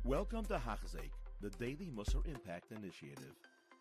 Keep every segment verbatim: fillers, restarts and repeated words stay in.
Welcome to Hachzik, the Daily Musar Impact Initiative.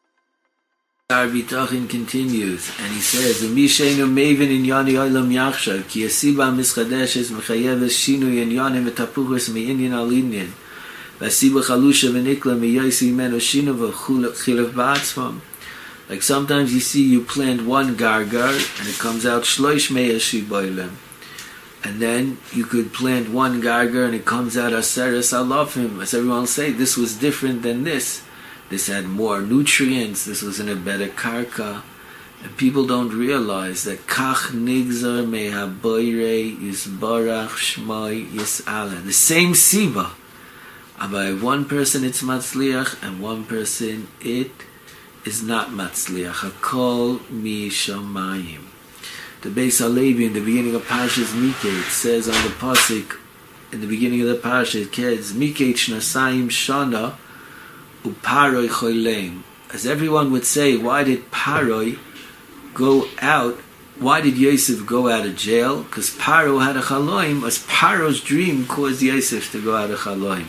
Our Bitachin continues, and he says, "U'misheinu mevin in yani olam yachshav, ki asiba mischadeshes mechayeves shinui in yanim v'tapuchos me'inyan al inyan, v'asiba chalusha v'nikla me'yosi menu shinu v'chilav ba'atzvam." Like sometimes you see you plant one gargar, and it comes out shloish me'eshi boilem. And then you could plant one gargar and it comes out aseres alofim. As everyone will say, this was different than this. This had more nutrients, this was in a better karka. And people don't realize that kach nigzar mehaboire yisbarach shmoi yis'ala. The same siba. By one person it's matzliach and one person it is not matzliach. Hakol mi shamayim. The Beis Halevi in the beginning of Parshas Miketz says on the pasuk in the beginning of the parsha, it says Miketz shnasayim shana uparoi choleim. As everyone would say, why did Paroi go out? Why did Yosef go out of jail? Because Paro had a chaloim. As Paro's dream caused Yosef to go out of chaloim,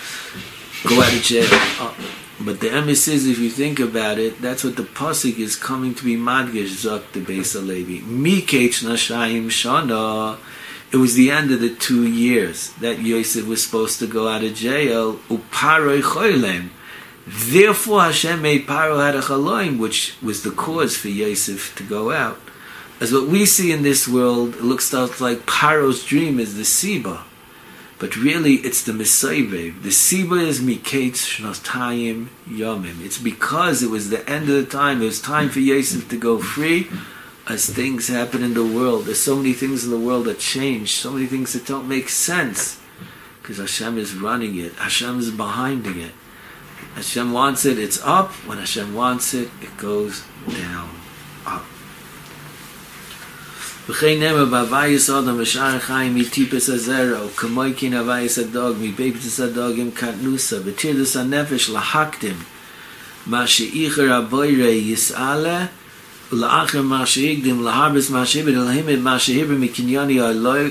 go out of jail. Uh, But the emes is, if you think about it, that's what the pasuk is coming to be madgesh zok the Beis Halevi. Miketz nashayim shana. It was the end of the two years that Yosef was supposed to go out of jail. Uparoi choylem. Therefore, Hashem made Paro had a chaloim, which was the cause for Yosef to go out. As what we see in this world, it looks like Paro's dream is the siba. But really, it's the Mesayvev. The Siba is Miketz Shnotayim Yomim. It's because it was the end of the time. It was time for Yosef to go free as things happen in the world. There's so many things in the world that change. So many things that don't make sense. Because Hashem is running it. Hashem is behind it. Hashem wants it, it's up. When Hashem wants it, it goes down. Up. V'chein nema b'avayis adam v'shar chaim mitipes azero k'moikin avayis adog mibeitis adogim katnusa v'tirdus hanefesh lahaktim ma she'icher aboire yis'ale u'la'acher ma she'igdim laharbis ma she'ibid l'himid ma she'ibid mikinyani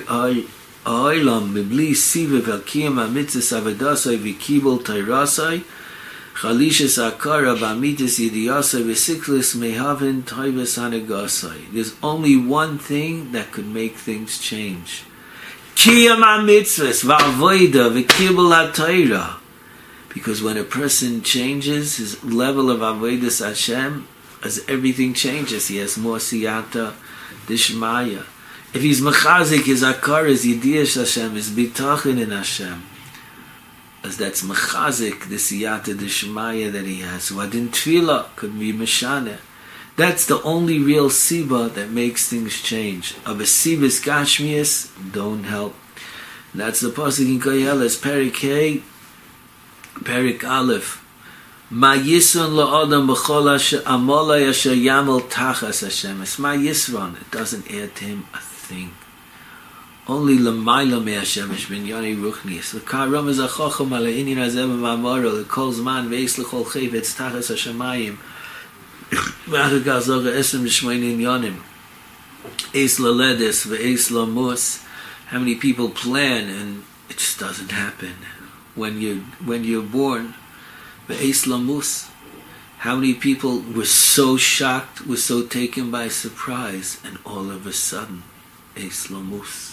ha'olam mibli siva v'alkiyam ha'mitzis avedasai v'kibul tairasai Chalishes akara v'amitis yidiyasai v'siklis mehavin toivus hanegasai. There's only one thing that could make things change. Kiyam ha'mitzvahs v'avoida v'kibul ha'toira. Because when a person changes his level of avodas Hashem, as everything changes, he has more siyata dishmaya. If he's mechazik, his akara is yidiyas Hashem, his bitachin in Hashem. As that's mechazik, the siyata d'shmaya that he has. Wadin tefillah could be meshane. That's the only real siba that makes things change. Of a sibas gashmias don't help. And that's the pasuk in Koheles, Perik Hey, Perik Aleph. Ma yisron la'adam b'chol asher amalei asher yamal tachas Hashem. It's ma yisron. It doesn't add to him a thing. Only l'mayla me Hashem ish bin yoni ruchnis. L'karam is a chochom ala inyan hazeh v'mamaro l'kol zman v'eis l'chol chayvetz tachas hashamayim v'achar gazor esem l'shmoinin yonim eis l'ledes v'eis l'mus. How many people plan and it just doesn't happen when you when you're born? V'eis l'mus. How many people were so shocked, were so taken by surprise, and all of a sudden, eis l'mus.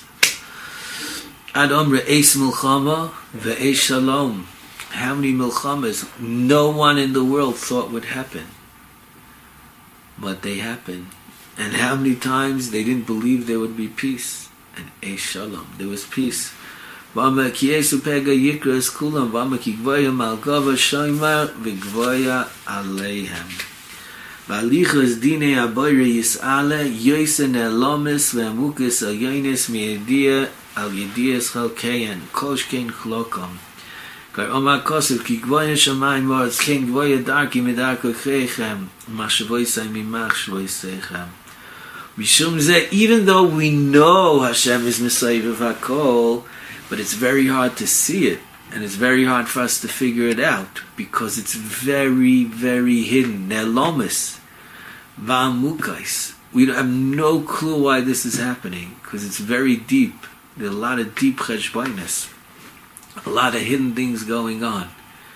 Ad omre eis milchama ve'eis shalom. How many milchamas no one in the world thought would happen, but they happened. And how many times they didn't believe there would be peace, and eis shalom, there was peace. V'amar ki esu pega yikra es kulam v'amar ki gvoya malgava shoymar v'gvoya aleihem. V'alicha es dine aboire yis'ale yoyse ne'elomis ve'amukis ayonis mi'edia al yediyas chalkein koshkein chlokam. Kar omar kosev ki gvoya shamayim v'aretz ken gvoya darki midarko chreichem mashavoisai mimach shvoisechem. Mishum zeh, even though we know Hashem is Mesayvev HaKol, but it's very hard to see it, and it's very hard for us to figure it out, because it's very, very hidden. Ne'elomis v'amukais. We have no clue why this is happening, because it's very deep. There's a lot of deep cheshbonos. A lot of hidden things going on.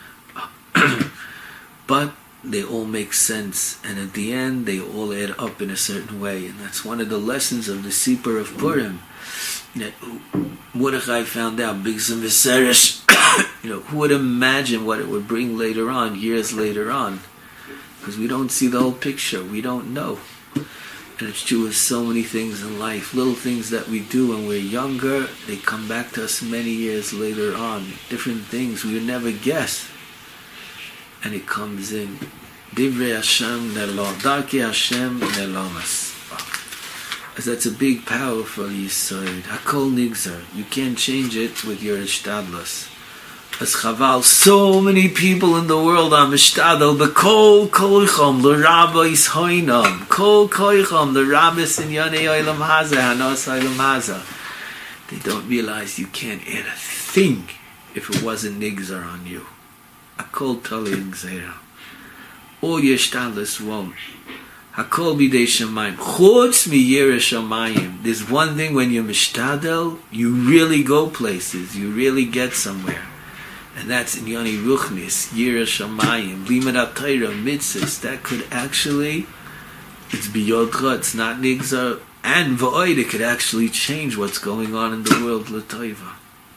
But they all make sense, and at the end they all add up in a certain way, and that's one of the lessons of the Sipur of Purim. That Mordechai found out, Bigzim Viseresh, you know, who would imagine what it would bring later on, years later on? Because we don't see the whole picture, we don't know. And it's true with so many things in life, little things that we do when we're younger, they come back to us many years later on, different things we would never guess. And it comes in. Divrei Hashem Nelom. Darkei Hashem Nelomas. As that's a big, powerful Yisod. Hakol Nigzar. You can't change it with your Ishtadlos. As Chaval, so many people in the world are Mishtadl. Bekol Koichom, L'Rabbis Hoinam. Kol Koichom, L'Rabbis in Yanei Olam Haza, Hanos Olam Haza. They don't realize you can't add a thing if it wasn't Nigzar on you. Hakol Tali Gzeira. All your Shtadlis won't. Hakol Bidei Shamayim. Chutz mi Yireh Shamayim. There's one thing when you're Mishtadel, you really go places, you really get somewhere. And that's in Yoni Ruchnis, Yireh Shamayim, Limud HaTorah, Mitzvahs. That could actually, it's Biyodcha, it's not Nigzar, and V'oid, it could actually change what's going on in the world, L'Toiva.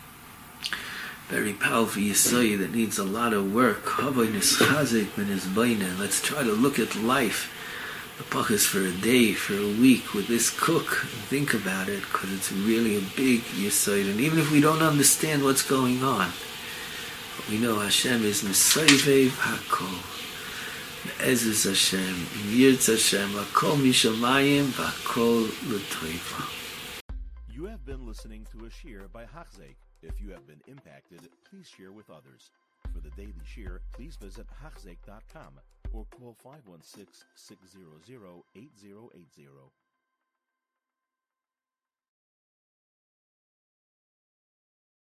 Very powerful Yisai that needs a lot of work. Let's try to look at life. The pachas for a day, for a week with this cook and think about it, because it's really a big Yisai. And even if we don't understand what's going on, but we know Hashem is Mesayvev Hakol. Me'ezes Hashem, Yirtz Hashem, Hakol Mishamayim, Hakol L'Toiva. You have been listening to a shir by Hachzeik. If you have been impacted, please share with others. For the daily shir, please visit hachzeik dot com or call five one six, six zero zero, eight zero eight zero.